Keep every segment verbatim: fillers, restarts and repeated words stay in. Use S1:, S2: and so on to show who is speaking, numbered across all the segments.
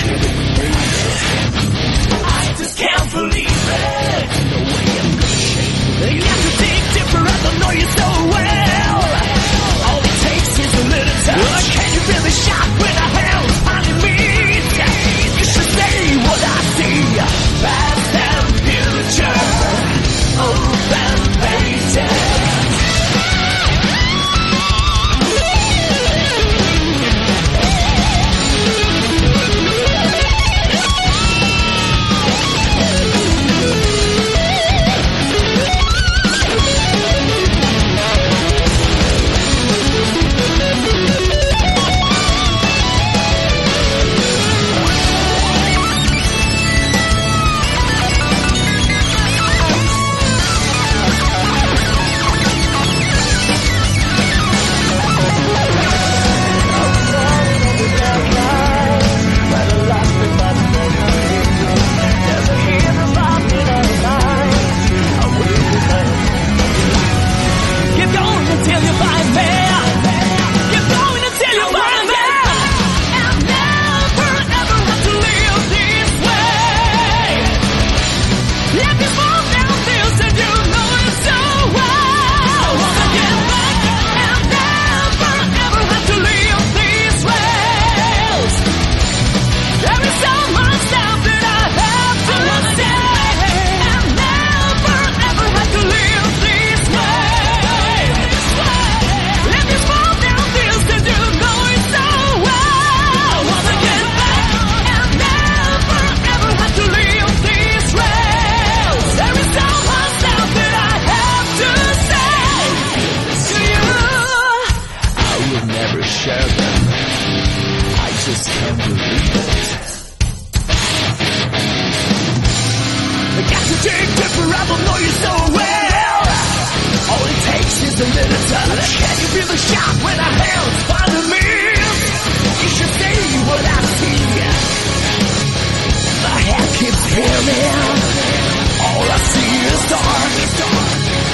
S1: I just can't believe it. No way I'm gonna shake it. You have to dig deeper, I don't know you so well. All it takes is a little touch. Can you feel the shock when a hand's finding me? You should say what I see. Past and future, open pages.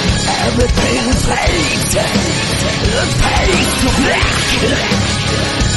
S1: Everything's painted, painted black.